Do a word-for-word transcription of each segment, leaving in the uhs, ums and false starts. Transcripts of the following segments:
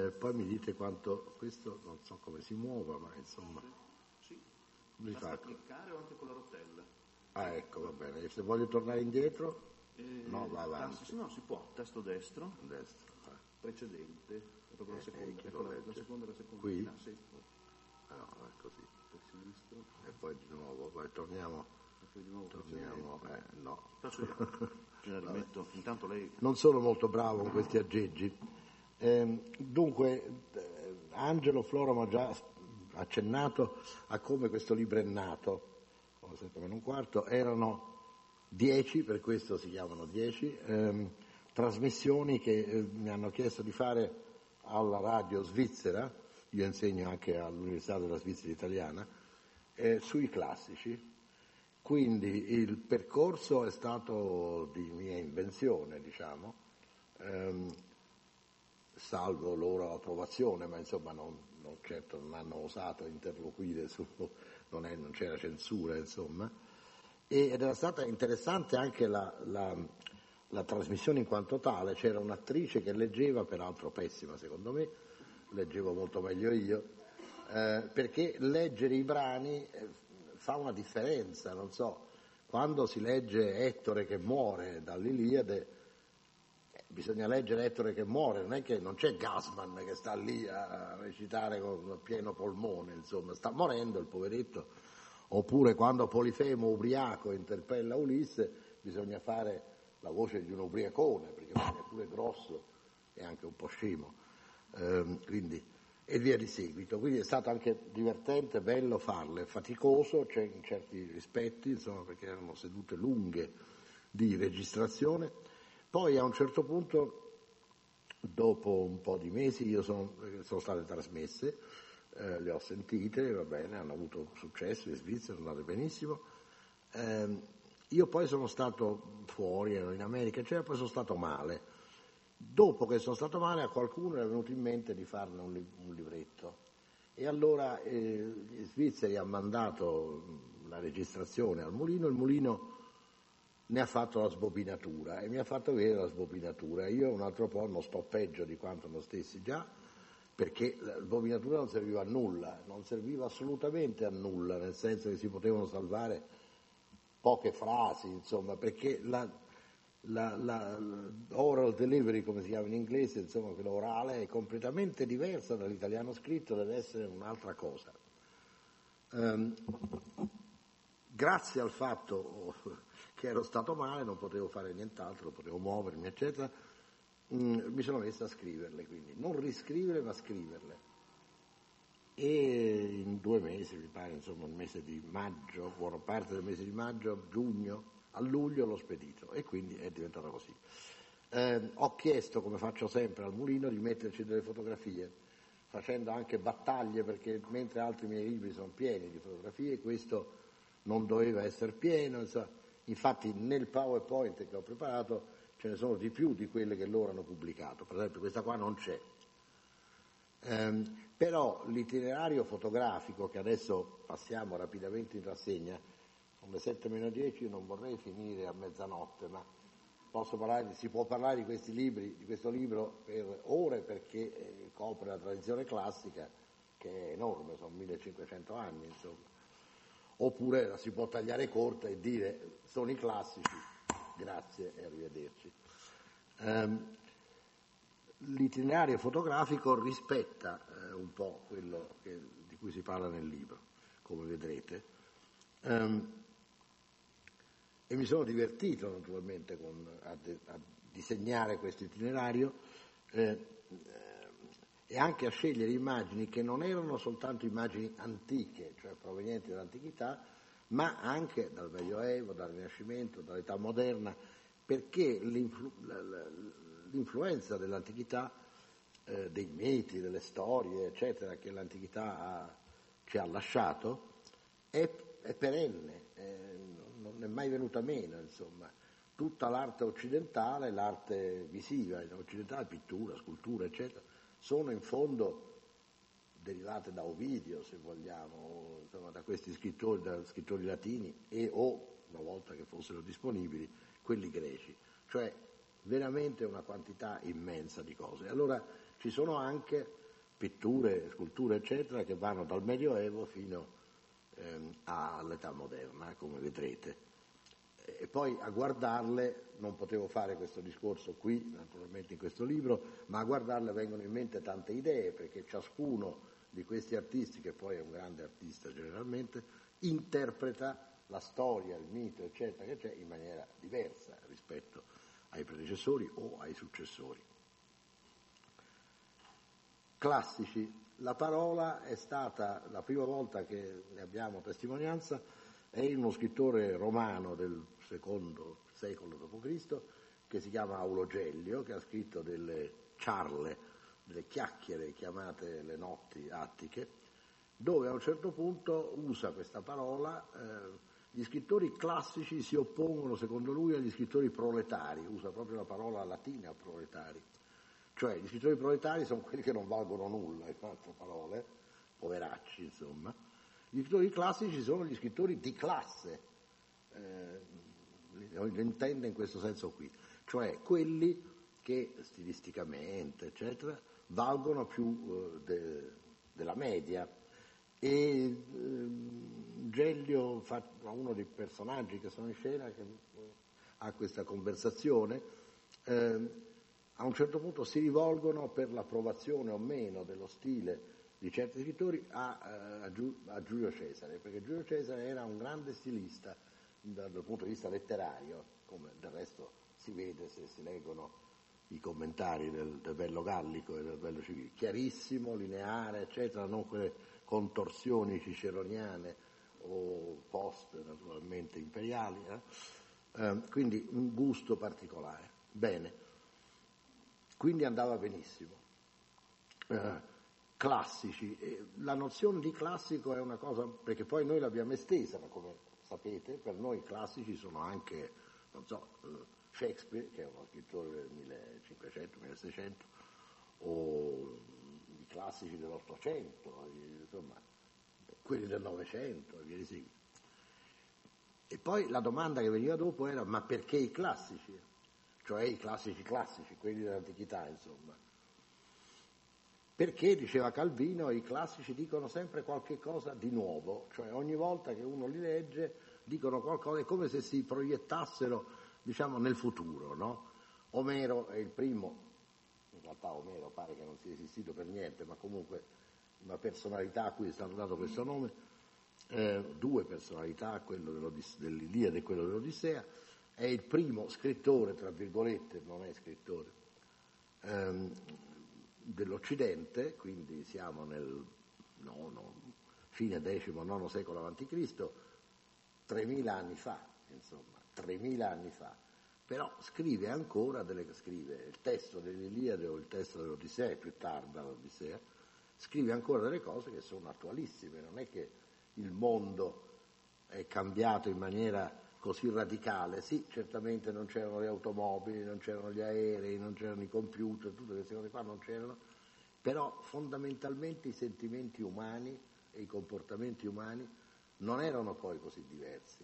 Eh, poi mi dite quanto, questo non so come si muova, ma insomma... Sì, come si basta fa? cliccare o anche con la rotella. Ah, ecco, va bene. Se voglio tornare indietro, Eh, no, va avanti. tasto- no, si può, tasto destro, A destra. Ah, precedente, è proprio la Eh, seconda, eh, chi ecco lo la, legge? la seconda e la seconda. Qui? Ah, sì, ah, no, è così. per sinistro, E poi di nuovo, vai, torniamo, e poi di nuovo torniamo, precedente. eh, no. Faccio io, ce la rimetto, intanto lei... Non sono molto bravo con questi aggeggi. Ehm, dunque, eh, Angelo Floro ha già accennato a come questo libro è nato, come sette meno un quarto, erano dieci, per questo si chiamano dieci, ehm, trasmissioni che eh, mi hanno chiesto di fare alla radio svizzera, io insegno anche all'Università della Svizzera Italiana, eh, sui classici. Quindi il percorso è stato di mia invenzione, diciamo, ehm, salvo loro approvazione, ma insomma non, non, certo non hanno osato interloquire su, non, è, non c'era censura, insomma. E, ed era stata interessante anche la, la, la trasmissione in quanto tale, c'era un'attrice che leggeva, peraltro pessima secondo me, leggevo molto meglio io, eh, perché leggere i brani eh, fa una differenza, non so, quando si legge Ettore che muore dall'Iliade, eh, bisogna leggere Ettore che muore, non è che non c'è Gassman che sta lì a recitare con pieno polmone, insomma, sta morendo il poveretto. Oppure quando Polifemo ubriaco interpella Ulisse, bisogna fare la voce di un ubriacone, perché è pure grosso e anche un po' scemo, ehm, quindi, e via di seguito. Quindi è stato anche divertente, bello farle, faticoso, cioè in certi rispetti, insomma, perché erano sedute lunghe di registrazione. Poi a un certo punto, dopo un po' di mesi, io sono, sono state trasmesse, eh, le ho sentite, va bene, hanno avuto successo in Svizzera, sono andate benissimo. Eh, io poi sono stato fuori, ero in America, eccetera, poi sono stato male. Dopo che sono stato male a qualcuno è venuto in mente di farne un, li- un libretto. E allora eh, gli svizzeri hanno mandato la registrazione al mulino, il mulino ne ha fatto la sbobinatura e mi ha fatto vedere la sbobinatura. Io un altro po' non sto peggio di quanto non stessi già, perché la sbobinatura non serviva a nulla, non serviva assolutamente a nulla, nel senso che si potevano salvare poche frasi, insomma, perché la, la, la, oral delivery, come si chiama in inglese, insomma, quello orale, è completamente diversa dall'italiano scritto, deve essere un'altra cosa. Um, grazie al fatto che ero stato male, non potevo fare nient'altro, non potevo muovermi, eccetera, mm, mi sono messo a scriverle, quindi non riscriverle ma scriverle. E in due mesi, mi pare, insomma, il mese di maggio, buona parte del mese di maggio, giugno, a luglio l'ho spedito e quindi è diventato così. Eh, ho chiesto, come faccio sempre al mulino, di metterci delle fotografie, facendo anche battaglie, perché mentre altri miei libri sono pieni di fotografie, questo non doveva essere pieno, insomma. Infatti nel PowerPoint che ho preparato ce ne sono di più di quelle che loro hanno pubblicato, per esempio questa qua non c'è. Um, però l'itinerario fotografico, che adesso passiamo rapidamente in rassegna, sono le sette meno dieci, io non vorrei finire a mezzanotte, ma posso parlare, si può parlare di questi libri, di questo libro per ore, perché eh, copre la tradizione classica, che è enorme, sono millecinquecento anni, insomma. Oppure la si può tagliare corta e dire sono i classici, grazie e arrivederci. Um, L'itinerario fotografico rispetta eh, un po' quello che, di cui si parla nel libro, come vedrete, um, e mi sono divertito naturalmente con, a, de, a disegnare questo itinerario eh, eh, e anche a scegliere immagini che non erano soltanto immagini antiche, cioè provenienti dall'antichità, ma anche dal Medioevo, dal Rinascimento, dall'età moderna, perché l'influ- la, la, l'influenza dell'antichità, eh, dei miti, delle storie, eccetera, che l'antichità ha, ci ha lasciato, è, è perenne, eh, non è mai venuta meno, insomma. Tutta l'arte occidentale, l'arte visiva occidentale, pittura, scultura, eccetera, sono in fondo derivate da Ovidio, se vogliamo, o, insomma, da questi scrittori, da scrittori latini e o, una volta che fossero disponibili, quelli greci. Cioè veramente una quantità immensa di cose. Allora ci sono anche pitture, sculture, eccetera, che vanno dal Medioevo fino ehm, all'età moderna, come vedrete. E poi a guardarle, non potevo fare questo discorso qui, naturalmente in questo libro, ma a guardarle vengono in mente tante idee, perché ciascuno di questi artisti, che poi è un grande artista generalmente, interpreta la storia, il mito, eccetera, che c'è in maniera diversa rispetto ai predecessori o ai successori. Classici. La parola è stata, la prima volta che ne abbiamo testimonianza, è in uno scrittore romano del secondo secolo dopo Cristo che si chiama Aulo Gelio, che ha scritto delle ciarle, delle chiacchiere chiamate le notti attiche, dove a un certo punto usa questa parola. Eh, gli scrittori classici si oppongono, secondo lui, agli scrittori proletari, usa proprio la parola latina proletari, cioè gli scrittori proletari sono quelli che non valgono nulla, in altre parole, poveracci insomma. Gli scrittori classici sono gli scrittori di classe, eh, li intende in questo senso qui, cioè quelli che stilisticamente, eccetera, valgono più eh, de, della media. E eh, Gelio fa uno dei personaggi che sono in scena, che ha questa conversazione, eh, a un certo punto si rivolgono per l'approvazione o meno dello stile di certi scrittori a, a, a Giulio Cesare, perché Giulio Cesare era un grande stilista dal, dal punto di vista letterario, come del resto si vede se si leggono i commentari del, del Bello Gallico e del Bello Civile, chiarissimo, lineare, eccetera, non quelle contorsioni ciceroniane o post naturalmente imperiali, eh? Eh, quindi un gusto particolare. Bene, quindi andava benissimo. Eh, classici, eh, la nozione di classico è una cosa, perché poi noi l'abbiamo estesa, ma come sapete per noi classici sono anche, non so, Shakespeare, che è uno scrittore del millecinquecento milleseicento, o i classici dell'Ottocento, insomma, quelli del Novecento e via di seguito. E poi la domanda che veniva dopo era: ma perché i classici? Cioè i classici classici, quelli dell'antichità, insomma. Perché, diceva Calvino, i classici dicono sempre qualche cosa di nuovo, cioè ogni volta che uno li legge dicono qualcosa, è come se si proiettassero, diciamo, nel futuro, no? Omero è il primo, in realtà Omero pare che non sia esistito per niente, ma comunque una personalità a cui è stato dato questo nome, eh, due personalità, quello dell'Iliade e quello dell'Odissea, è il primo scrittore, tra virgolette, non è scrittore, ehm, dell'Occidente, quindi siamo nel nono, fine decimo, nono secolo avanti Cristo, tremila anni fa, insomma, tremila anni fa. Però scrive ancora delle scrive il testo dell'Iliade o il testo dell'Odissea, più tarda l'Odissea, scrive ancora delle cose che sono attualissime, non è che il mondo è cambiato in maniera così radicale. Sì, certamente non c'erano le automobili, non c'erano gli aerei, non c'erano i computer, tutte queste cose qua non c'erano, però fondamentalmente i sentimenti umani e i comportamenti umani non erano poi così diversi.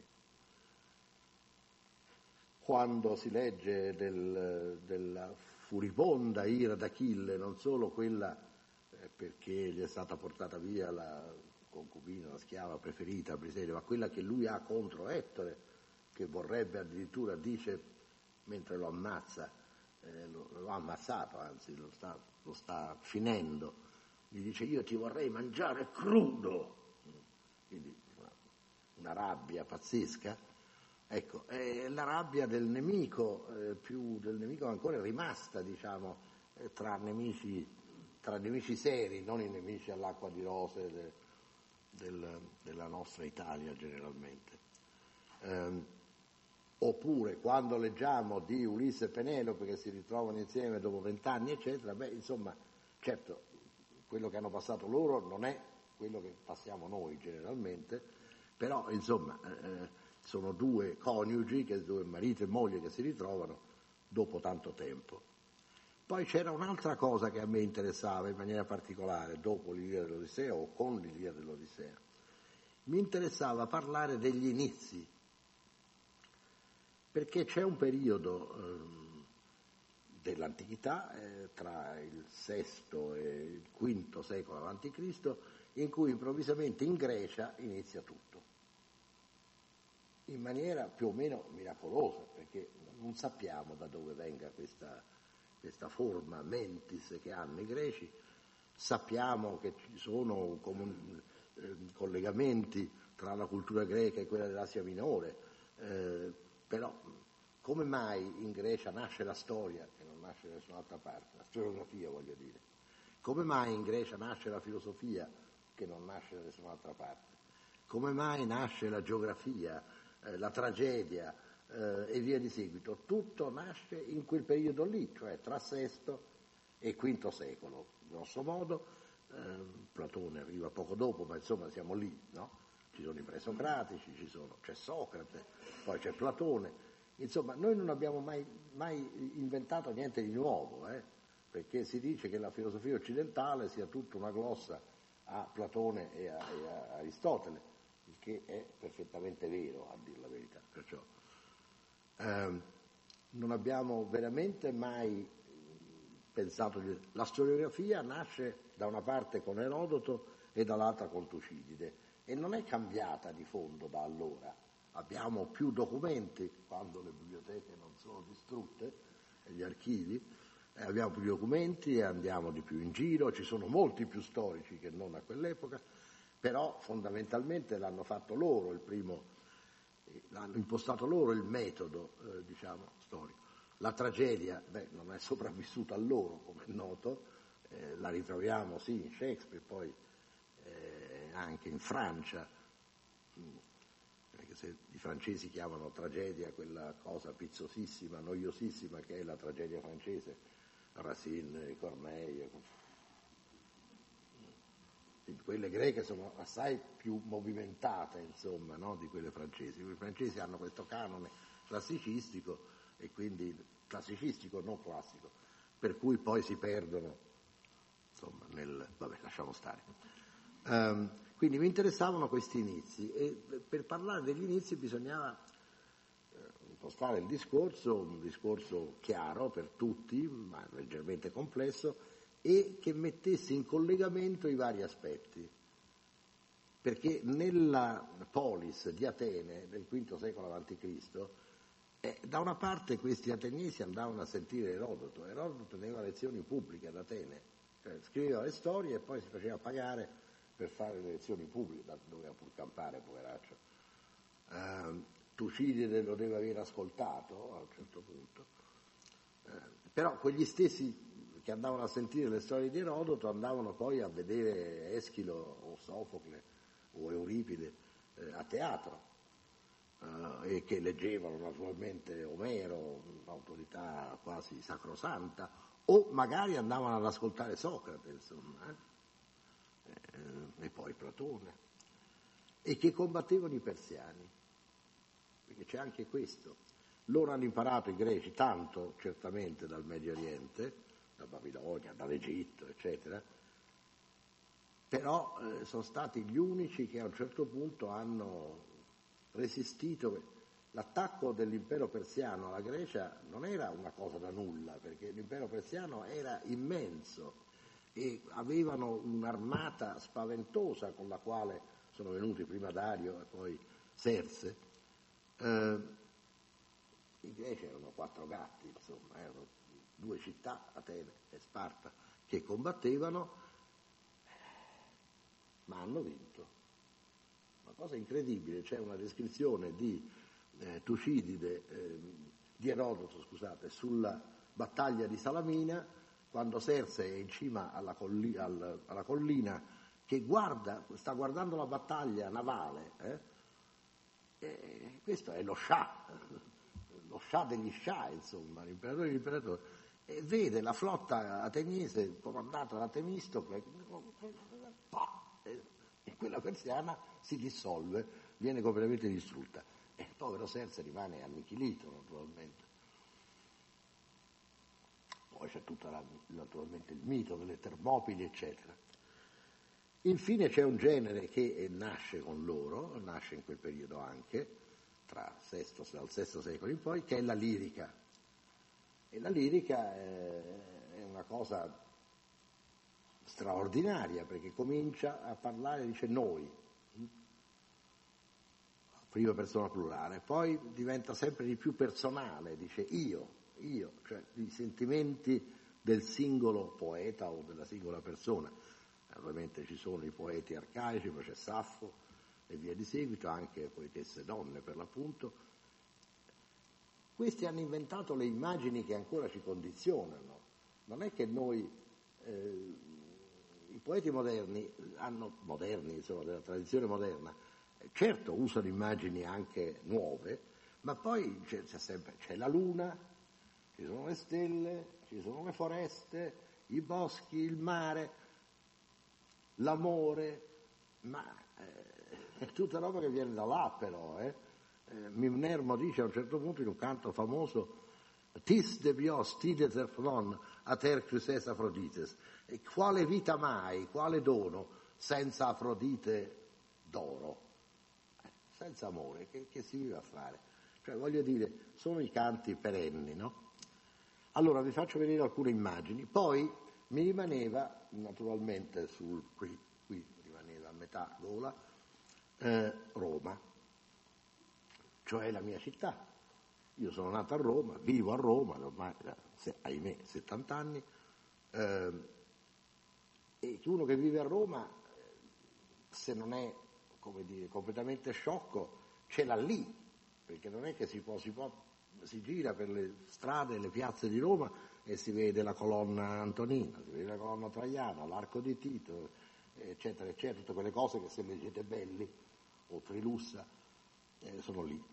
Quando si legge del, della furibonda ira d'Achille, non solo quella eh, perché gli è stata portata via la concubina, la schiava preferita, Briseide, ma quella che lui ha contro Ettore, che vorrebbe addirittura, dice, mentre lo ammazza, eh, lo, lo ha ammazzato, anzi lo sta, lo sta finendo, gli dice: io ti vorrei mangiare crudo, quindi una, una rabbia pazzesca. Ecco, è la rabbia del nemico, eh, più del nemico ancora è rimasta, diciamo, eh, tra nemici, tra nemici seri, non i nemici all'acqua di rose de, del, della nostra Italia generalmente. Eh, oppure quando leggiamo di Ulisse e Penelope che si ritrovano insieme dopo vent'anni, eccetera, beh, insomma, certo, quello che hanno passato loro non è quello che passiamo noi generalmente, però, insomma, eh, sono due coniugi, che, due marito e moglie che si ritrovano dopo tanto tempo. Poi c'era un'altra cosa che a me interessava in maniera particolare, dopo l'Iliade dell'Odissea o con l'Iliade dell'Odissea. Mi interessava parlare degli inizi, perché c'è un periodo eh, dell'antichità, eh, tra il sesto e il quinto secolo avanti Cristo, in cui improvvisamente in Grecia inizia tutto, in maniera più o meno miracolosa, perché non sappiamo da dove venga questa, questa forma mentis che hanno i greci. Sappiamo che ci sono comun- eh, collegamenti tra la cultura greca e quella dell'Asia Minore, eh, però come mai in Grecia nasce la storia, che non nasce da nessun'altra parte, la storiografia voglio dire? Come mai in Grecia nasce la filosofia, che non nasce da nessun'altra parte? Come mai nasce la geografia, eh, la tragedia eh, e via di seguito? Tutto nasce in quel periodo lì, cioè tra sesto e quinto secolo, grosso modo. eh, Platone arriva poco dopo, ma insomma siamo lì, no? Ci sono i presocratici, ci sono, c'è Socrate, poi c'è Platone. Insomma, noi non abbiamo mai, mai inventato niente di nuovo, eh? Perché si dice che la filosofia occidentale sia tutta una glossa a Platone e a, e a Aristotele, il che è perfettamente vero, a dir la verità. Perciò ehm, non abbiamo veramente mai pensato di... La storiografia nasce da una parte con Erodoto e dall'altra con Tucidide e non è cambiata di fondo da allora. Abbiamo più documenti, quando le biblioteche non sono distrutte, e gli archivi, eh, abbiamo più documenti e andiamo di più in giro, ci sono molti più storici che non a quell'epoca, però fondamentalmente l'hanno fatto loro il primo, eh, l'hanno impostato loro il metodo, eh, diciamo, storico. La tragedia, beh, non è sopravvissuta a loro, come è noto, eh, la ritroviamo sì in Shakespeare, poi eh, anche in Francia, perché se i francesi chiamano tragedia quella cosa pizzosissima, noiosissima che è la tragedia francese, Racine, Corneille, quelle greche sono assai più movimentate, insomma, no, di quelle francesi. I francesi hanno questo canone classicistico e quindi classicistico, non classico, per cui poi si perdono, insomma, nel... vabbè, lasciamo stare. Um, quindi mi interessavano questi inizi e per parlare degli inizi bisognava eh, impostare il discorso, un discorso chiaro per tutti, ma leggermente complesso, e che mettesse in collegamento i vari aspetti. Perché nella polis di Atene del quinto secolo avanti Cristo, eh, da una parte questi ateniesi andavano a sentire Erodoto, Erodoto teneva lezioni pubbliche ad Atene, cioè scriveva le storie e poi si faceva pagare per fare le lezioni pubbliche, doveva pur campare, poveraccio. Uh, Tucidide lo deve aver ascoltato a un certo punto, uh, però quegli stessi che andavano a sentire le storie di Erodoto andavano poi a vedere Eschilo o Sofocle o Euripide eh, a teatro uh, e che leggevano naturalmente Omero, un'autorità quasi sacrosanta, o magari andavano ad ascoltare Socrate, insomma, eh? e poi Platone, e che combattevano i persiani, perché c'è anche questo. Loro hanno imparato, i greci, tanto certamente dal Medio Oriente, da Babilonia, dall'Egitto, eccetera, però eh, sono stati gli unici che a un certo punto hanno resistito. L'attacco dell'impero persiano alla Grecia non era una cosa da nulla, perché l'impero persiano era immenso e avevano un'armata spaventosa con la quale sono venuti prima Dario e poi Serse. Eh, I greci erano quattro gatti, insomma, erano due città, Atene e Sparta, che combattevano, ma hanno vinto. Una cosa incredibile, c'è una descrizione di eh, Tucidide, eh, di Erodoto, scusate, sulla battaglia di Salamina, quando Serse è in cima alla, colli- al, alla collina, che guarda, sta guardando la battaglia navale, eh? E questo è lo Shah, lo Shah degli Shah, insomma, l'imperatore dell'imperatore, e vede la flotta ateniese comandata da Temistocle, e quella persiana si dissolve, viene completamente distrutta. E il povero Serse rimane annichilito, naturalmente. Poi c'è tutto naturalmente il mito delle Termopili, eccetera. Infine c'è un genere che nasce con loro, nasce in quel periodo anche, tra sesto, dal sesto secolo in poi, che è la lirica. E la lirica è una cosa straordinaria, perché comincia a parlare, dice noi, prima persona plurale, poi diventa sempre di più personale, dice io, io, cioè i sentimenti del singolo poeta o della singola persona. Ovviamente ci sono i poeti arcaici, poi c'è Saffo e via di seguito, anche poetesse donne per l'appunto. Questi hanno inventato le immagini che ancora ci condizionano. Non è che noi, eh, i poeti moderni, hanno, moderni, insomma, della tradizione moderna, eh, certo usano immagini anche nuove, ma poi c'è, c'è sempre, c'è la luna, ci sono le stelle, ci sono le foreste, i boschi, il mare, l'amore, ma eh, è tutta roba che viene da là però, eh. Eh, Mimnermo dice a un certo punto in un canto famoso «Tis de bios tides erfnon ater cruces Afrodites», e quale vita mai, quale dono senza Afrodite d'oro, eh, senza amore, che, che si vive a fare? Cioè voglio dire, sono i canti perenni, no? Allora vi faccio vedere alcune immagini, poi mi rimaneva naturalmente sul, qui, qui rimaneva a metà gola, eh, Roma, cioè la mia città. Io sono nato a Roma, vivo a Roma, ormai se, ahimè settanta anni, eh, e uno che vive a Roma, se non è, come dire, completamente sciocco, ce l'ha lì, perché non è che si può, si può, si gira per le strade e le piazze di Roma e si vede la colonna Antonina, si vede la colonna Traiana, l'arco di Tito, eccetera, eccetera, tutte quelle cose che se leggete Belli o Trilussa eh, sono lì.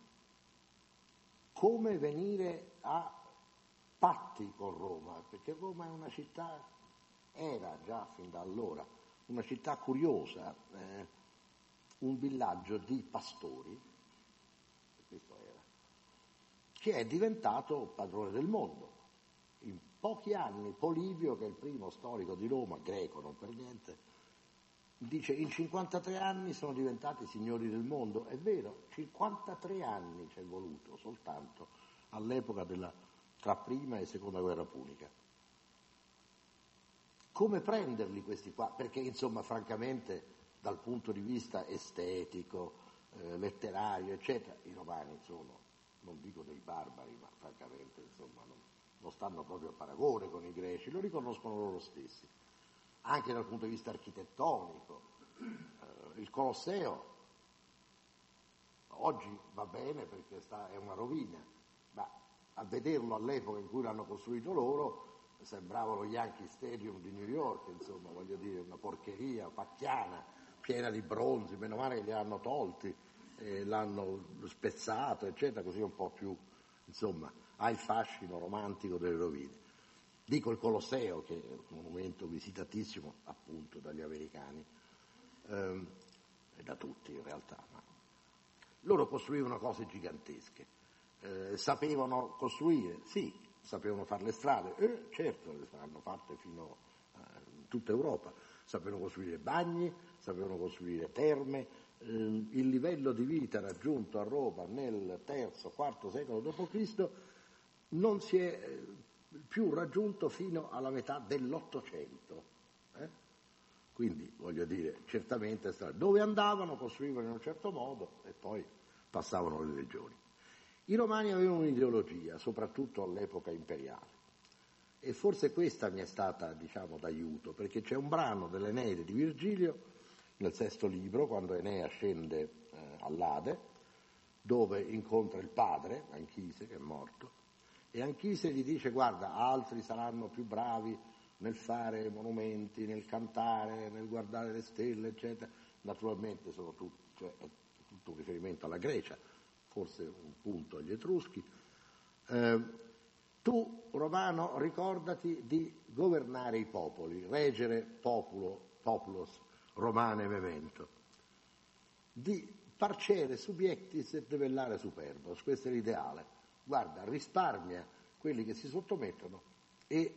Come venire a patti con Roma, perché Roma è una città, era già fin da allora, una città curiosa, eh, un villaggio di pastori, questo era, che è diventato padrone del mondo. In pochi anni Polibio, che è il primo storico di Roma, greco non per niente, dice in cinquantatré anni sono diventati signori del mondo. È vero, cinquantatré anni ci è voluto soltanto all'epoca della, tra prima e seconda guerra punica. Come prenderli questi qua? Perché insomma francamente dal punto di vista estetico, eh, letterario eccetera, i romani sono, non dico dei barbari, ma francamente insomma non, non stanno proprio a paragone con i greci, lo riconoscono loro stessi. Anche dal punto di vista architettonico, eh, il Colosseo oggi va bene perché sta, è una rovina, ma a vederlo all'epoca in cui l'hanno costruito loro sembrava lo Yankee Stadium di New York, insomma, voglio dire, una porcheria pacchiana, piena di bronzi, meno male che li hanno tolti, eh, l'hanno spezzato, eccetera, così un po' più, insomma, ha il fascino romantico delle rovine. Dico il Colosseo, che è un monumento visitatissimo appunto dagli americani, ehm, e da tutti in realtà, ma loro costruivano cose gigantesche, eh, sapevano costruire, sì, sapevano fare le strade, eh, certo, le hanno fatte fino a in tutta Europa, sapevano costruire bagni, sapevano costruire terme, eh, il livello di vita raggiunto a Roma nel terzo, quarto secolo dopo Cristo non si è più raggiunto fino alla metà dell'Ottocento. Eh? Quindi, voglio dire, certamente dove andavano costruivano in un certo modo e poi passavano le regioni. I romani avevano un'ideologia, soprattutto all'epoca imperiale, e forse questa mi è stata, diciamo, d'aiuto, perché c'è un brano dell'Eneide di Virgilio, nel sesto libro, quando Enea scende eh, all'Ade, dove incontra il padre, Anchise, che è morto, e Anchise gli dice: guarda, altri saranno più bravi nel fare monumenti, nel cantare, nel guardare le stelle, eccetera. Naturalmente sono tutti, cioè, è tutto un riferimento alla Grecia, forse un punto agli Etruschi. Eh, tu, romano, ricordati di governare i popoli, reggere populo, populos romane memento, di parcere subiectis et debellare superbos, questo è l'ideale. Guarda, risparmia quelli che si sottomettono e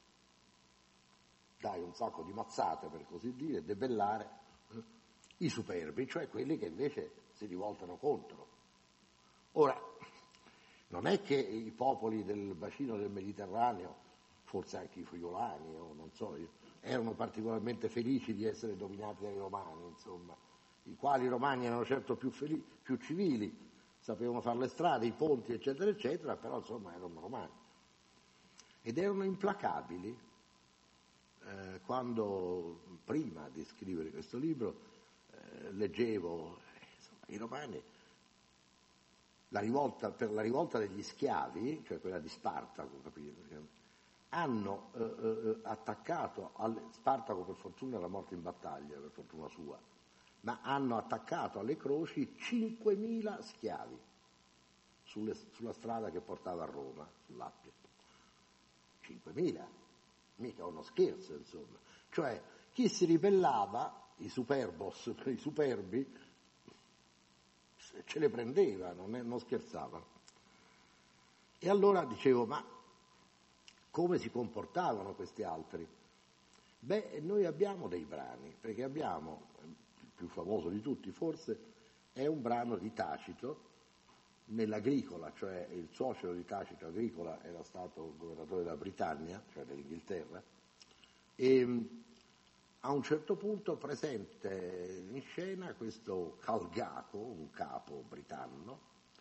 dai un sacco di mazzate, per così dire, debellare eh, i superbi, cioè quelli che invece si rivoltano contro. Ora, Non è che i popoli del bacino del Mediterraneo, forse anche i friulani, o non so, erano particolarmente felici di essere dominati dai romani, insomma, i quali i romani erano certo più, felici, più civili, sapevano fare le strade, i ponti, eccetera, eccetera, però insomma erano romani. Ed erano implacabili eh, quando, prima di scrivere questo libro, eh, leggevo eh, insomma, i romani, la rivolta, per la rivolta degli schiavi, cioè quella di Spartaco, capite? Hanno eh, eh, attaccato, alle, Spartaco per fortuna era morto in battaglia, per fortuna sua, ma hanno attaccato alle croci cinquemila schiavi sulle, sulla strada che portava a Roma, sull'Appia. cinquemila, mica uno scherzo, insomma. Cioè, chi si ribellava, i superbos, i superbi, ce le prendeva, non, è, non scherzavano. E allora dicevo, ma come si comportavano questi altri? Beh, noi abbiamo dei brani, perché abbiamo, il più famoso di tutti forse, è un brano di Tacito, nell'Agricola, cioè il suocero di Tacito, Agricola, era stato governatore della Britannia, cioè dell'Inghilterra, e a un certo punto presente in scena questo Calgaco, un capo britanno,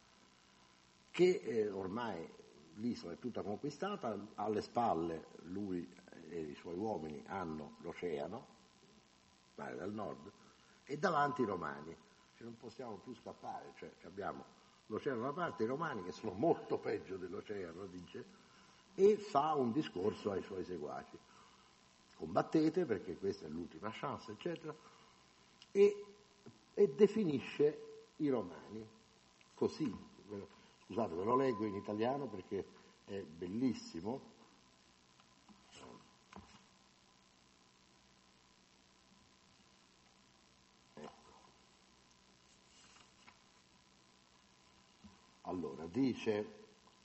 che eh, ormai l'isola è tutta conquistata, alle spalle lui e i suoi uomini hanno l'oceano, mare del nord, e davanti i romani, cioè non possiamo più scappare, cioè abbiamo l'oceano da una parte, i romani che sono molto peggio dell'oceano, dice, e fa un discorso ai suoi seguaci. Combattete perché questa è l'ultima chance, eccetera, e, e definisce i romani così. Scusate, ve lo leggo in italiano perché è bellissimo. Ecco. Allora, dice,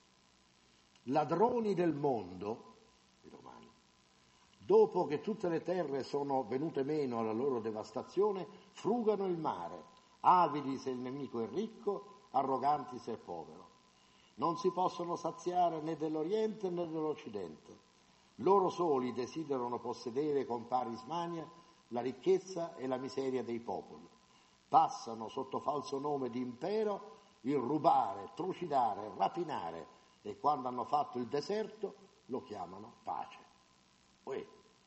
ladroni del mondo, i romani, dopo che tutte le terre sono venute meno alla loro devastazione, frugano il mare, avidi se il nemico è ricco, arroganti se è povero. Non si possono saziare né dell'Oriente né dell'Occidente. Loro soli desiderano possedere con pari smania la ricchezza e la miseria dei popoli. Passano sotto falso nome di impero il rubare, trucidare, rapinare, e quando hanno fatto il deserto lo chiamano pace. Uè,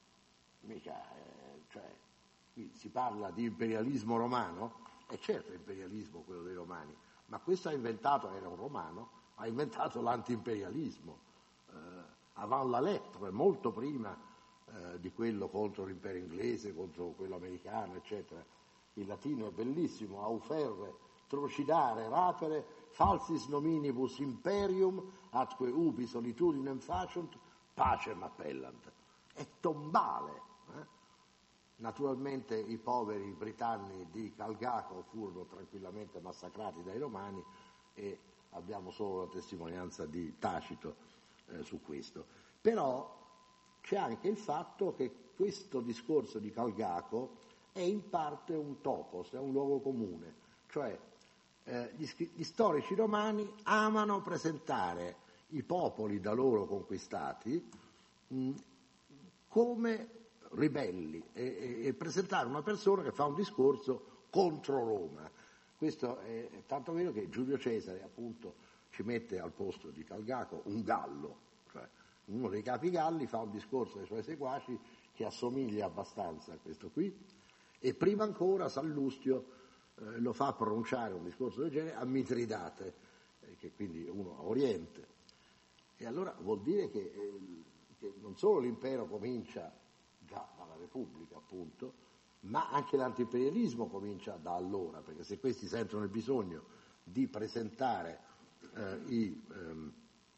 mica, eh, cioè, qui si parla di imperialismo romano, è certo imperialismo quello dei romani, ma questo ha inventato, era un romano, ha inventato l'anti-imperialismo, eh, avant la lettre, molto prima eh, di quello contro l'impero inglese, contro quello americano, eccetera. Il latino è bellissimo, auferre, trocidare, rapere, falsis nominibus imperium, atque ubi solitudinem faciunt, pacem appellant. È tombale. Eh? Naturalmente i poveri britanni di Calgaco furono tranquillamente massacrati dai romani e abbiamo solo la testimonianza di Tacito eh, su questo. Però c'è anche il fatto che questo discorso di Calgaco è in parte un topos, è un luogo comune, cioè eh, gli, gli storici romani amano presentare i popoli da loro conquistati mh, come ribelli e, e, e presentare una persona che fa un discorso contro Roma. Questo è, è tanto vero che Giulio Cesare appunto ci mette al posto di Calgaco un gallo, cioè uno dei capi galli fa un discorso ai suoi seguaci che assomiglia abbastanza a questo qui, e prima ancora Sallustio eh, lo fa pronunciare un discorso del genere a Mitridate, eh, che quindi uno a Oriente. E allora vuol dire che, eh, che non solo l'impero comincia già dalla Repubblica appunto, ma anche l'antiimperialismo comincia da allora, perché se questi sentono il bisogno di presentare eh, i ehm,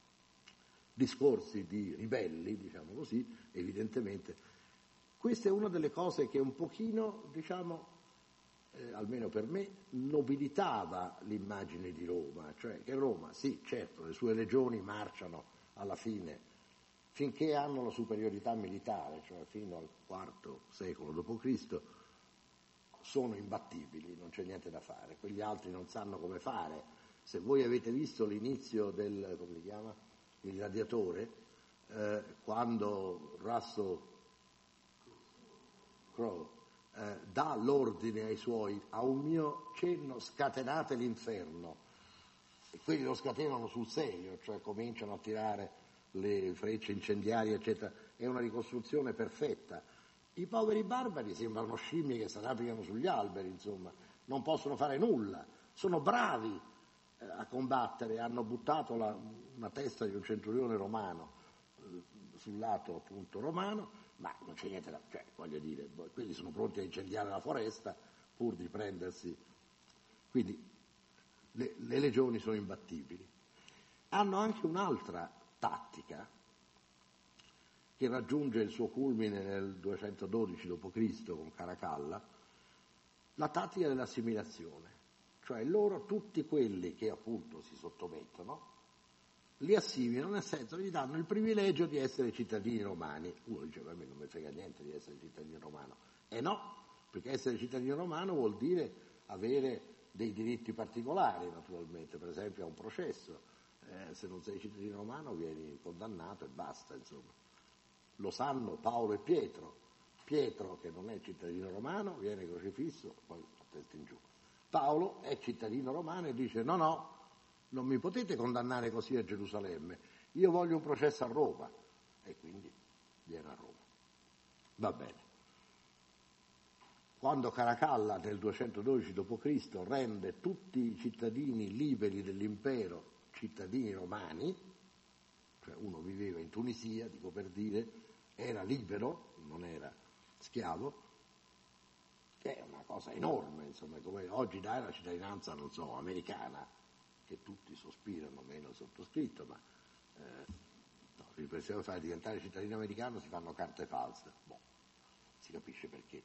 discorsi di ribelli, diciamo così, evidentemente questa è una delle cose che un pochino, diciamo, eh, almeno per me, nobilitava l'immagine di Roma, cioè che Roma, sì, certo, le sue legioni marciano alla fine finché hanno la superiorità militare, cioè fino al quarto secolo dopo Cristo, sono imbattibili, non c'è niente da fare, quegli altri non sanno come fare, Se voi avete visto l'inizio del, come si chiama, il Gladiatore, eh, quando Russell Crowe eh, dà l'ordine ai suoi, a un mio cenno scatenate l'inferno, e quelli lo scatenano sul serio, cioè cominciano a tirare le frecce incendiarie, eccetera. È una ricostruzione perfetta. I poveri barbari sembrano scimmie che si arrampicano sugli alberi, insomma, non possono fare nulla, sono bravi eh, a combattere, hanno buttato la, una testa di un centurione romano eh, sul lato appunto romano, ma non c'è niente da, cioè, voglio dire, quelli sono pronti a incendiare la foresta pur di prendersi. Quindi le, le legioni sono imbattibili. Hanno anche un'altra tattica che raggiunge il suo culmine nel duecentododici dopo Cristo con Caracalla, la tattica dell'assimilazione, cioè loro tutti quelli che appunto si sottomettono li assimilano, nel senso gli danno il privilegio di essere cittadini romani. Uno dice, a me non mi frega niente di essere cittadino romano. E no, perché essere cittadino romano vuol dire avere dei diritti particolari, naturalmente, per esempio a un processo. Eh, se non sei cittadino romano vieni condannato e basta, insomma. Lo sanno Paolo e Pietro. Pietro, che non è cittadino romano, viene crocifisso, poi a testa in giù. Paolo è cittadino romano e dice, no, no, non mi potete condannare così a Gerusalemme, io voglio un processo a Roma, e quindi viene a Roma. Va bene. Quando Caracalla nel duecentododici dopo Cristo rende tutti i cittadini liberi dell'impero cittadini romani, cioè uno viveva in Tunisia, dico per dire, era libero, non era schiavo, che è una cosa enorme, insomma, come oggi dai la cittadinanza, non so, americana, che tutti sospirano, meno il sottoscritto, ma eh, no, per fare diventare cittadino americano si fanno carte false, boh, si capisce perché.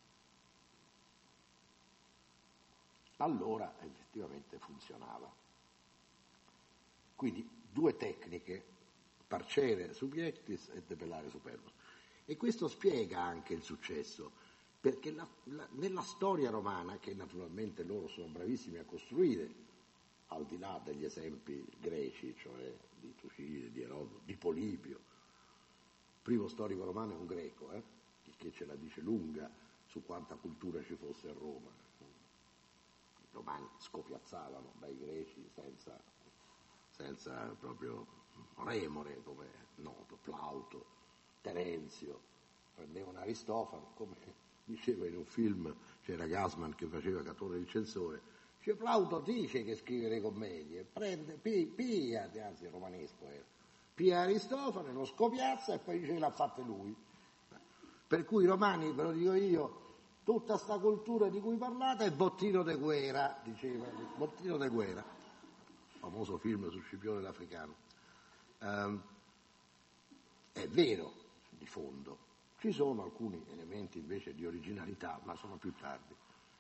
Allora effettivamente funzionava. Quindi due tecniche, parcere subiectis e debellare superbos. E questo spiega anche il successo, perché la, la, nella storia romana, che naturalmente loro sono bravissimi a costruire, al di là degli esempi greci, cioè di Tucidide, di Erodoto, di Polibio, il primo storico romano è un greco, eh, che ce la dice lunga su quanta cultura ci fosse a Roma. I romani scopiazzavano dai greci senza, senza proprio remore, come è noto, Plauto, Terenzio, prendevano Aristofano, come diceva in un film, c'era Gassman che faceva Catone il censore, dice Plauto dice che scrive le commedie, prende, pi, pia, anzi romanesco era, pia Aristofano, lo scopiazza e poi dice che l'ha fatta lui. Per cui i romani, ve lo dico io, tutta sta cultura di cui parlate è bottino de guerra, diceva, bottino de guerra, famoso film su Scipione l'Africano. Um, è vero, di fondo, ci sono alcuni elementi invece di originalità, ma sono più tardi.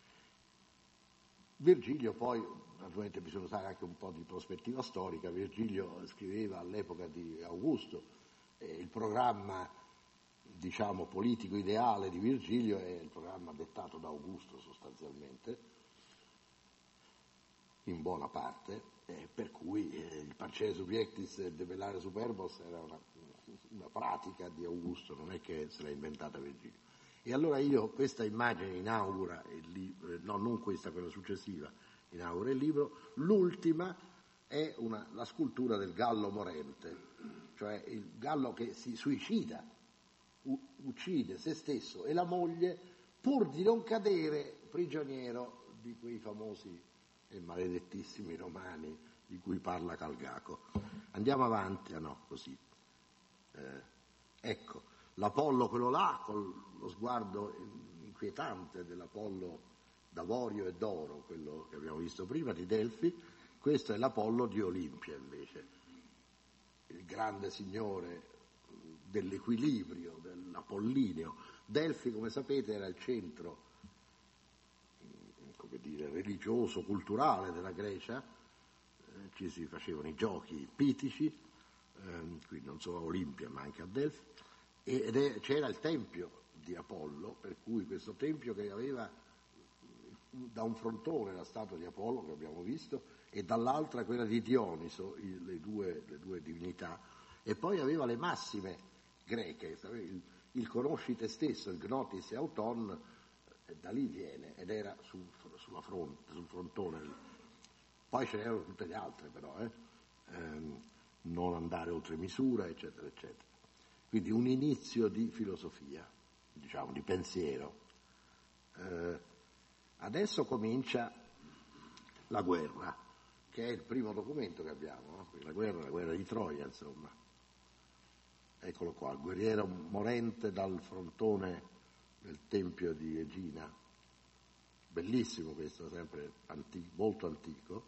Virgilio poi, naturalmente bisogna usare anche un po' di prospettiva storica, Virgilio scriveva all'epoca di Augusto, eh, il programma, diciamo, politico ideale di Virgilio è il programma dettato da Augusto sostanzialmente, in buona parte, eh, per cui eh, il parcere subiectis e debellare superbos era una, una pratica di Augusto, non è che se l'ha inventata Virgilio. E allora io questa immagine inaugura il libro, no, non questa, quella successiva, inaugura il libro. L'ultima è una, la scultura del gallo morente, cioè il gallo che si suicida, u- uccide se stesso e la moglie pur di non cadere prigioniero di quei famosi e maledettissimi romani di cui parla Calgaco. Andiamo avanti, ah no, così. Eh, ecco. L'Apollo, quello là, con lo sguardo inquietante dell'Apollo d'avorio e d'oro, quello che abbiamo visto prima, di Delfi, questo è l'Apollo di Olimpia invece, il grande signore dell'equilibrio, dell'Apollineo. Delfi, come sapete, era il centro, come dire, religioso, culturale della Grecia, eh, ci si facevano i giochi pitici, eh, qui non solo a Olimpia ma anche a Delfi, ed è, c'era il tempio di Apollo, per cui questo tempio che aveva da un frontone la statua di Apollo che abbiamo visto e dall'altra quella di Dioniso, i, le, due, le due divinità, e poi aveva le massime greche, il, il conosci te stesso, il gnotis e auton, eh, da lì viene, ed era su, sulla fronte, sul frontone. Poi ce n'erano tutte le altre però, eh? Ehm, non andare oltre misura, eccetera, eccetera. Quindi un inizio di filosofia, diciamo, di pensiero. Eh, adesso comincia la guerra, che è il primo documento che abbiamo, no? La guerra, la guerra di Troia, insomma. Eccolo qua, il guerriero morente dal frontone del tempio di Egina. Bellissimo questo, sempre antico, molto antico.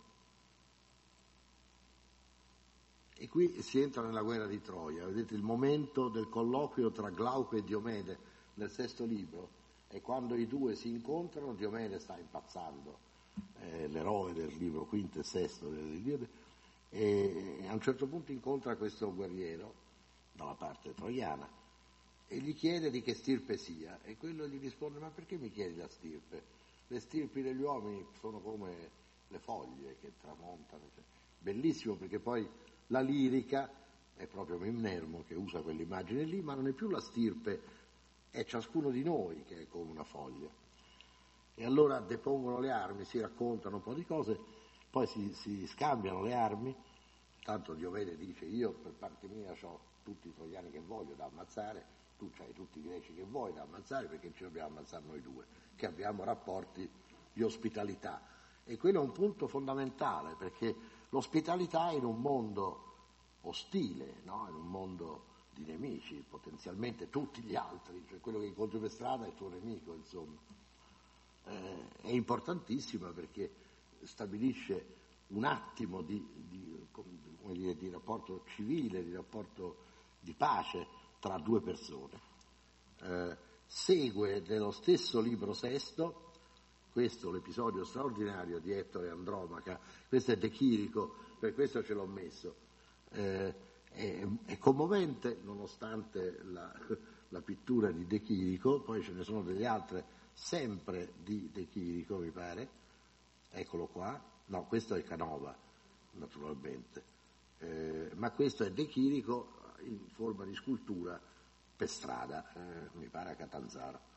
E qui si entra nella guerra di Troia, vedete il momento del colloquio tra Glauco e Diomede nel sesto libro, e quando i due si incontrano Diomede sta impazzando, eh, l'eroe del libro quinto e sesto dell'Iliade, e, e a un certo punto incontra questo guerriero dalla parte troiana e gli chiede di che stirpe sia, e quello gli risponde: ma perché mi chiedi la stirpe? Le stirpi degli uomini sono come le foglie che tramontano, cioè. Bellissimo, perché poi la lirica è proprio Mimnermo che usa quell'immagine lì, ma non è più la stirpe, è ciascuno di noi che è come una foglia. E allora depongono le armi, si raccontano un po' di cose, poi si, si scambiano le armi. Tanto Diomede dice: io per parte mia ho tutti i troiani che voglio da ammazzare, tu c'hai tutti i greci che vuoi da ammazzare, perché ci dobbiamo ammazzare noi due, che abbiamo rapporti di ospitalità. E quello è un punto fondamentale, perché l'ospitalità in un mondo ostile, no? In un mondo di nemici, potenzialmente tutti gli altri, cioè quello che incontri per strada è il tuo nemico, insomma. Eh, è importantissima perché stabilisce un attimo di, di, come dire, di rapporto civile, di rapporto di pace tra due persone. Eh, segue nello stesso libro sesto, questo l'episodio straordinario di Ettore e Andromaca, questo è De Chirico, per questo ce l'ho messo. Eh, è, è commovente nonostante la, la pittura di De Chirico, poi ce ne sono delle altre sempre di De Chirico, mi pare, eccolo qua, no, questo è Canova, naturalmente, eh, ma questo è De Chirico in forma di scultura per strada, eh, mi pare a Catanzaro.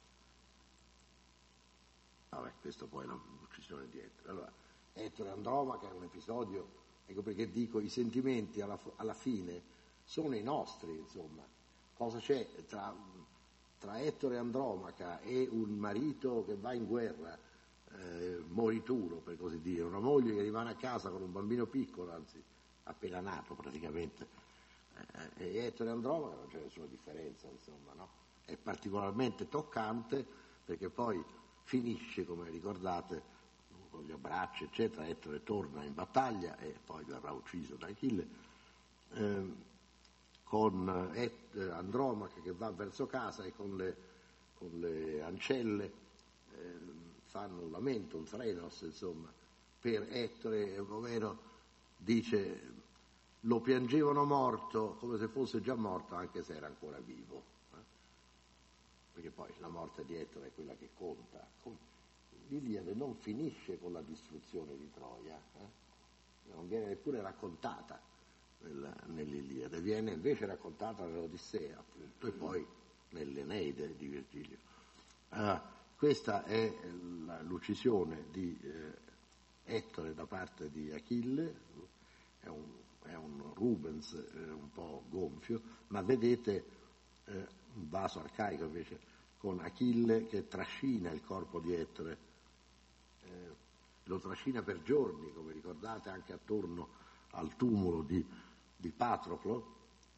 Vabbè, questo poi è un'uccisione dietro. Allora, Ettore e Andromaca è un episodio, ecco perché dico, i sentimenti alla, alla fine sono i nostri, insomma. Cosa c'è tra, tra Ettore e Andromaca e un marito che va in guerra, eh, morituro per così dire, una moglie che rimane a casa con un bambino piccolo, anzi appena nato praticamente, eh, e Ettore e Andromaca non c'è nessuna differenza, insomma, no? È particolarmente toccante perché poi finisce, come ricordate, con gli abbracci, eccetera. Ettore torna in battaglia e poi verrà ucciso da Achille, eh, con Et- Andromaca che va verso casa e con le, con le ancelle eh, fanno un lamento, un threnos, insomma, per Ettore, ovvero dice: lo piangevano morto come se fosse già morto anche se era ancora vivo. Perché poi la morte di Ettore è quella che conta. L'Iliade non finisce con la distruzione di Troia, eh? Non viene neppure raccontata nel, nell'Iliade, viene invece raccontata nell'Odissea, appunto, e poi nell'Eneide di Virgilio. Uh, questa è la, l'uccisione di eh, Ettore da parte di Achille, è un, è un Rubens eh, un po' gonfio, ma vedete eh, un vaso arcaico invece con Achille che trascina il corpo di Ettore, eh, lo trascina per giorni, come ricordate, anche attorno al tumulo di, di Patroclo.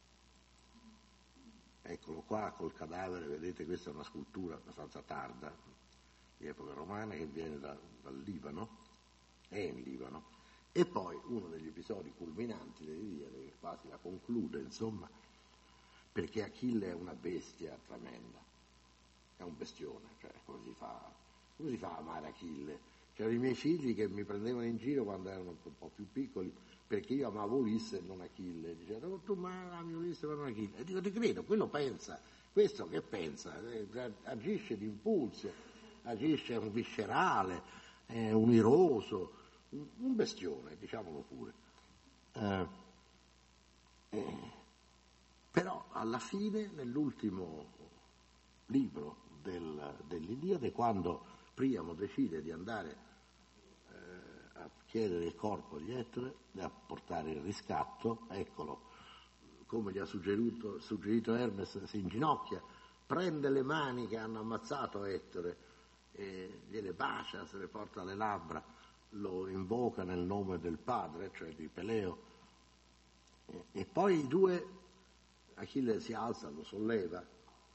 Eccolo qua col cadavere, vedete, questa è una scultura abbastanza tarda di epoca romana che viene da, dal Libano, è in Libano. E poi uno degli episodi culminanti dell'Iliade, che quasi la conclude, insomma, perché Achille è una bestia tremenda, è un bestione, cioè come si fa, come si fa a amare Achille? C'erano i miei figli che mi prendevano in giro quando erano un po' più piccoli, perché io amavo Ulisse e non Achille, dicevano: tu ma ami Ulisse ma non Achille, e dico: ti credo, quello pensa, questo che pensa, agisce di impulso, agisce, è un viscerale, è un iroso, un, un bestione, diciamolo pure. Eh, eh, però alla fine, nell'ultimo libro del, dell'Iliade, quando Priamo decide di andare eh, a chiedere il corpo di Ettore, a portare il riscatto, eccolo, come gli ha suggerito, suggerito Hermes, si inginocchia, prende le mani che hanno ammazzato Ettore, e gliele bacia, se le porta alle labbra, lo invoca nel nome del padre, cioè di Peleo, e, e poi i due, Achille si alza, lo solleva,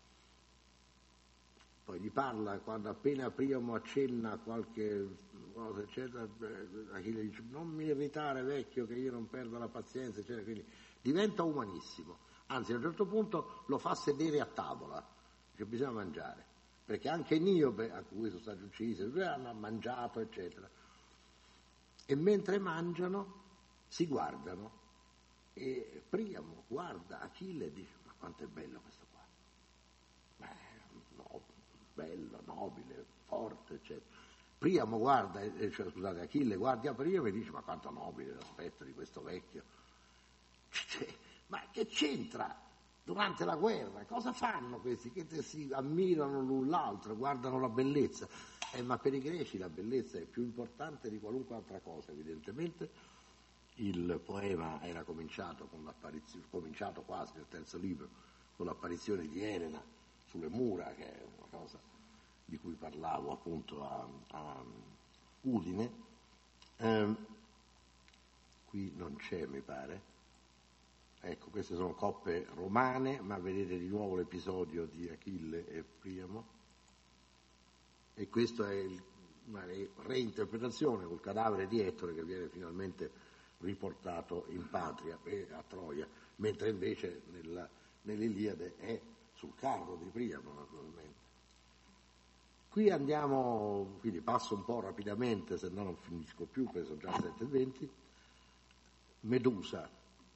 poi gli parla, quando appena Priamo accenna qualche cosa, eccetera, Achille dice: non mi irritare, vecchio, che io non perdo la pazienza, eccetera. Quindi diventa umanissimo, anzi a un certo punto lo fa sedere a tavola, dice: bisogna mangiare, perché anche Niobe, a cui sono stati uccisi, hanno mangiato, eccetera. E mentre mangiano si guardano e Priamo guarda Achille e dice: ma quanto è bello questo qua, beh, no, bello, nobile, forte, eccetera. Priamo guarda, eh, cioè, scusate, Achille guarda Priamo e dice: ma quanto nobile l'aspetto di questo vecchio, cioè, ma che c'entra? Durante la guerra cosa fanno questi che si ammirano l'un l'altro, guardano la bellezza? Eh, ma per i greci la bellezza è più importante di qualunque altra cosa, evidentemente. Il poema era cominciato con l'apparizione, cominciato quasi nel terzo libro, con l'apparizione di Elena sulle mura, che è una cosa di cui parlavo appunto a, a Udine. Eh, qui non c'è, mi pare. Ecco, queste sono coppe romane, ma vedete di nuovo l'episodio di Achille e Priamo. E questa è il, una reinterpretazione col cadavere di Ettore che viene finalmente riportato in patria e a Troia, mentre invece nella, nell'Iliade è sul carro di Priamo, naturalmente. Qui andiamo, quindi passo un po' rapidamente, se no non finisco più, perché sono già sette e venti. Medusa.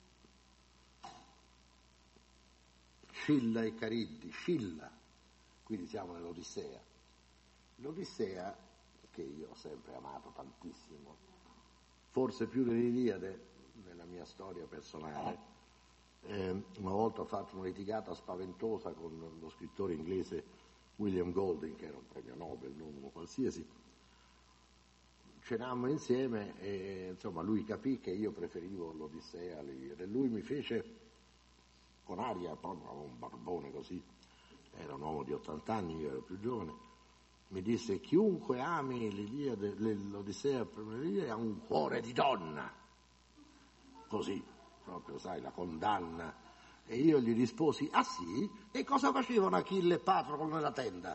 Scilla e Cariddi, Scilla, quindi siamo nell'Odissea. L'Odissea, che io ho sempre amato tantissimo, forse più dell'Iliade nella mia storia personale. Eh, una volta ho fatto una litigata spaventosa con lo scrittore inglese William Golding, che era un premio Nobel, non uno qualsiasi. Cenammo insieme e insomma lui capì che io preferivo l'Odissea all'Iliade. Lui mi fece, con aria, proprio un barbone così, era un uomo di ottanta anni, io ero più giovane, mi disse: chiunque ami l'Iliade, l'Odissea ha un cuore di donna, così, proprio sai, la condanna. E io gli risposi: ah sì? E cosa facevano Achille e Patroclo nella tenda?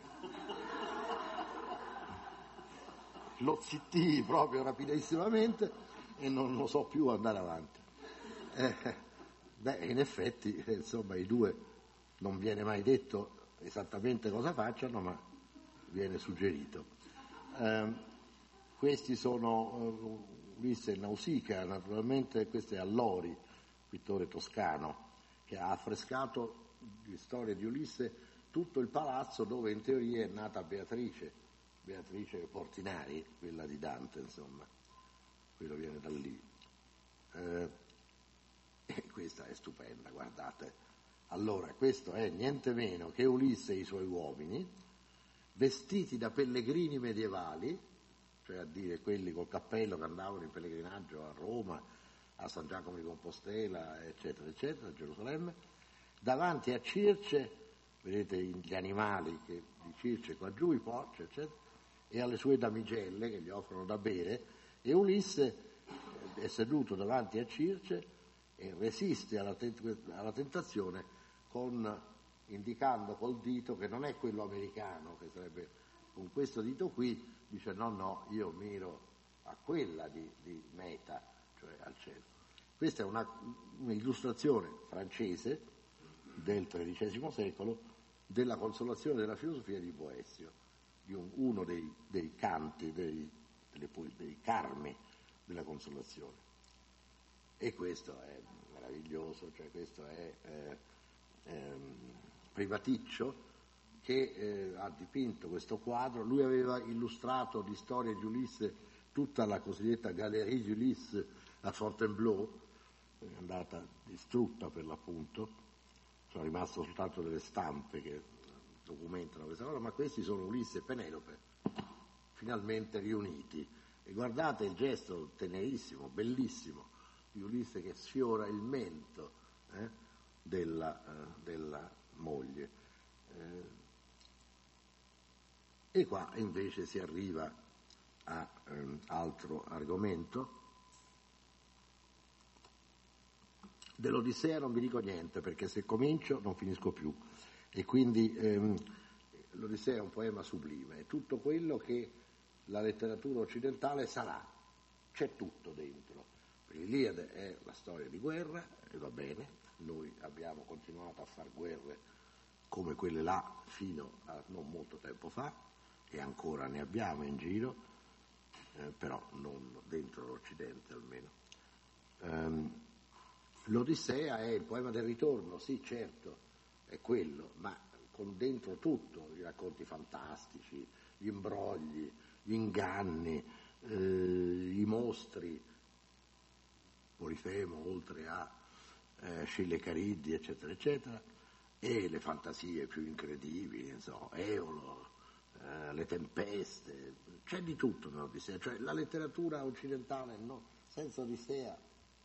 Lo zittii proprio rapidissimamente e non lo so più andare avanti. Eh, beh, in effetti, insomma, i due non viene mai detto esattamente cosa facciano, ma viene suggerito. Eh, questi sono Ulisse e Nausicaa, naturalmente questo è Allori, pittore toscano, che ha affrescato di storie di Ulisse tutto il palazzo dove in teoria è nata Beatrice, Beatrice Portinari, quella di Dante, insomma, quello viene da lì. Eh, e questa è stupenda, guardate. Allora, questo è niente meno che Ulisse e i suoi uomini, vestiti da pellegrini medievali, cioè a dire quelli col cappello che andavano in pellegrinaggio a Roma, a San Giacomo di Compostela, eccetera, eccetera, a Gerusalemme, davanti a Circe, vedete gli animali che, di Circe qua giù, i porci, eccetera, e alle sue damigelle che gli offrono da bere, e Ulisse è seduto davanti a Circe e resiste alla, tent- alla tentazione con, indicando col dito che non è quello americano, che sarebbe con questo dito qui, dice no, no, io miro a quella di, di meta, cioè al cielo. Questa è una, un'illustrazione francese del tredicesimo secolo della consolazione della filosofia di Boezio, di un, uno dei, dei canti, dei, delle, dei carmi della consolazione. E questo è meraviglioso, cioè questo è eh, ehm, Privaticcio che eh, ha dipinto questo quadro. Lui aveva illustrato di storie di Ulisse tutta la cosiddetta Galerie d'Ulysse a Fontainebleau è andata distrutta per l'appunto, sono rimaste soltanto delle stampe che documentano questa cosa, ma questi sono Ulisse e Penelope finalmente riuniti. E guardate il gesto tenerissimo, bellissimo di Ulisse che sfiora il mento eh, della, eh, della moglie. Eh, e qua invece si arriva a um, altro argomento. Dell'Odissea non vi dico niente perché se comincio non finisco più e quindi ehm, l'Odissea è un poema sublime, è tutto quello che la letteratura occidentale sarà, c'è tutto dentro. L'Iliade è la storia di guerra e va bene, noi abbiamo continuato a fare guerre come quelle là fino a non molto tempo fa e ancora ne abbiamo in giro, eh, però non dentro l'Occidente almeno. Um, L'Odissea è il poema del ritorno, sì certo, è quello, ma con dentro tutto, i racconti fantastici, gli imbrogli, gli inganni, eh, i mostri, Polifemo oltre a eh, Scilla e Cariddi, eccetera, eccetera, e le fantasie più incredibili, insomma, Eolo, eh, le tempeste, c'è di tutto nell'Odissea, cioè la letteratura occidentale no, senza Odissea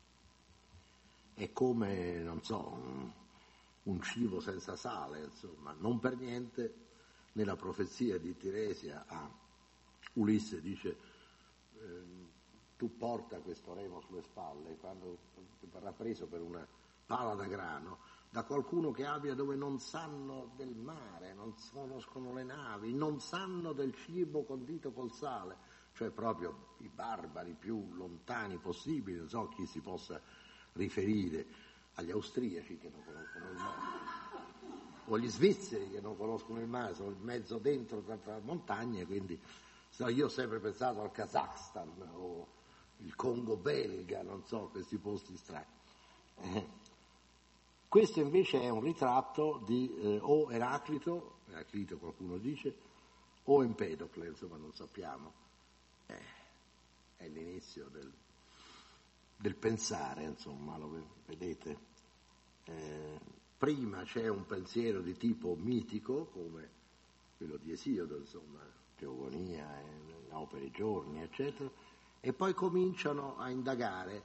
è come, non so, un, un cibo senza sale, insomma, non per niente nella profezia di Tiresia a Ulisse dice eh, tu porta questo remo sulle spalle, quando verrà preso per una pala da grano da qualcuno che abbia dove non sanno del mare, non conoscono le navi, non sanno del cibo condito col sale, cioè proprio i barbari più lontani possibili, non so chi si possa riferire, agli austriaci che non conoscono il mare, o agli svizzeri che non conoscono il mare, sono in mezzo dentro tra montagne, quindi io ho sempre pensato al Kazakhstan o il Congo belga, non so, questi posti strani. Eh. Questo invece è un ritratto di eh, o Eraclito, Eraclito qualcuno dice, o Empedocle, insomma non sappiamo, eh, è l'inizio del del pensare, insomma, lo vedete. Eh, prima c'è un pensiero di tipo mitico, come quello di Esiodo, insomma, Teogonia, eh, Opere Giorni, eccetera, e poi cominciano a indagare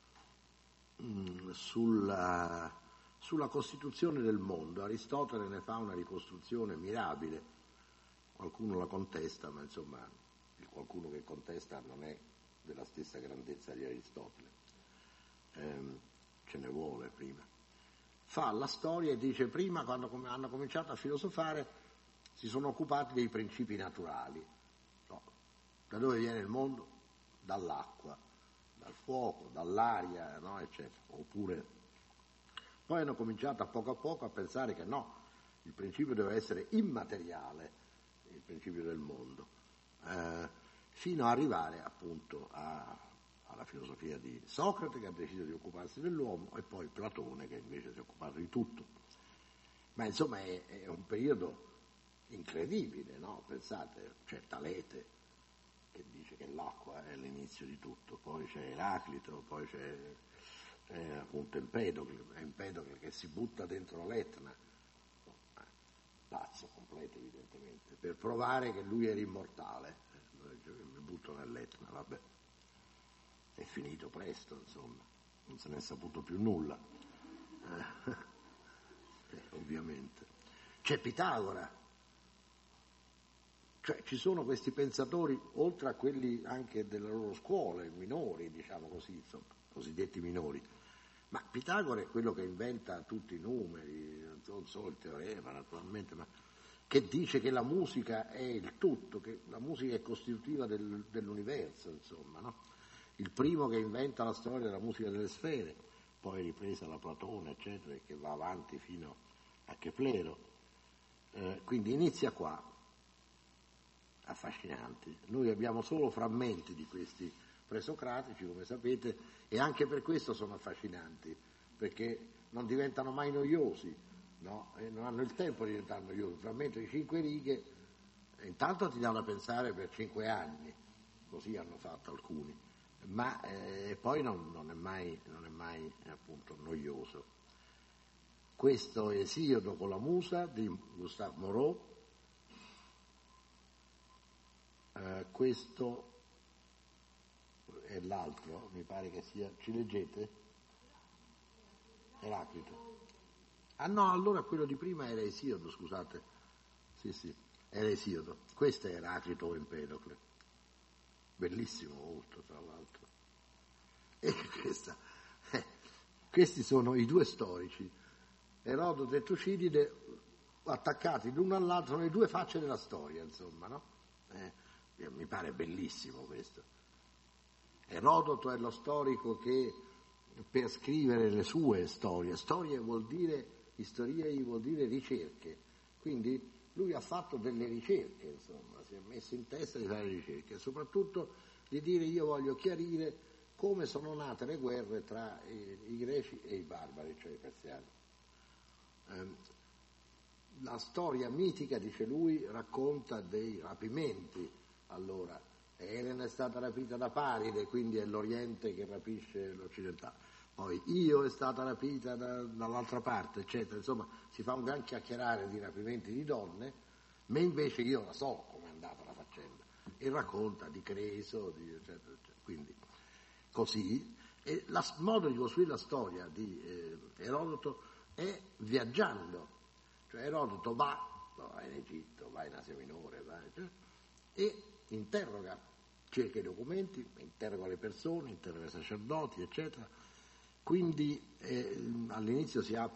mh, sulla, sulla costituzione del mondo. Aristotele ne fa una ricostruzione mirabile, qualcuno la contesta, ma insomma, il qualcuno che contesta non è della stessa grandezza di Aristotele. Eh, ce ne vuole prima. Fa la storia e dice prima quando hanno cominciato a filosofare si sono occupati dei principi naturali. No. Da dove viene il mondo? Dall'acqua, dal fuoco, dall'aria, no, eccetera. Oppure poi hanno cominciato a poco a poco a pensare che no, il principio deve essere immateriale, il principio del mondo, eh, fino ad arrivare appunto a alla filosofia di Socrate che ha deciso di occuparsi dell'uomo e poi Platone che invece si è occupato di tutto. Ma insomma è, è un periodo incredibile, no? Pensate, c'è Talete che dice che l'acqua è l'inizio di tutto, poi c'è Eraclito, poi c'è, c'è appunto Empedocle, Empedocle che si butta dentro l'Etna, pazzo completo evidentemente, per provare che lui era immortale, mi butto nell'Etna, vabbè. È finito presto, insomma, non se ne è saputo più nulla, eh, eh, ovviamente. C'è Pitagora, cioè ci sono questi pensatori, oltre a quelli anche delle loro scuole, minori, diciamo così, insomma, cosiddetti minori, ma Pitagora è quello che inventa tutti i numeri, non solo il teorema naturalmente, ma che dice che la musica è il tutto, che la musica è costitutiva del, dell'universo, insomma, no? Il primo che inventa la storia della musica delle sfere, poi ripresa da Platone, eccetera, e che va avanti fino a Keplero. Eh, quindi inizia qua, affascinanti. Noi abbiamo solo frammenti di questi presocratici, come sapete, e anche per questo sono affascinanti, perché non diventano mai noiosi, no? E non hanno il tempo di diventare noiosi. Un frammento di cinque righe, intanto ti dà da pensare per cinque anni. così hanno fatto alcuni, ma eh, poi non, non è mai, non è mai appunto noioso. Questo è Esiodo con la musa di Gustave Moreau, eh, questo è l'altro, mi pare che sia, ci leggete? Eraclito. Ah no, allora quello di prima era Esiodo, scusate, sì sì, era Esiodo, questo è Eraclito o Empedocle, bellissimo molto tra l'altro. E questa, eh, questi sono i due storici, Erodoto e Tucidide, attaccati l'uno all'altro, le due facce della storia, insomma, no? Eh, mi pare bellissimo questo. Erodoto è lo storico che per scrivere le sue storie, storie vuol dire, istoriei vuol dire ricerche, quindi lui ha fatto delle ricerche, insomma, si è messo in testa di fare ricerche, e soprattutto di dire io voglio chiarire come sono nate le guerre tra i, i greci e i barbari, cioè i persiani. Eh, la storia mitica, dice lui, racconta dei rapimenti. Allora, Elena è stata rapita da Paride, quindi è l'Oriente che rapisce l'Occidentale. Poi Io è stata rapita da, dall'altra parte, eccetera. Insomma, si fa un gran chiacchierare di rapimenti di donne, ma invece io la so come è andata la faccenda. E racconta di Creso, di eccetera, eccetera. Quindi, così. E il modo di costruire la storia di eh, Erodoto è viaggiando. Cioè Erodoto va, va in Egitto, va in Asia Minore, va, eccetera, e interroga, cerca i documenti, interroga le persone, interroga i sacerdoti, eccetera. Quindi eh, all'inizio si apre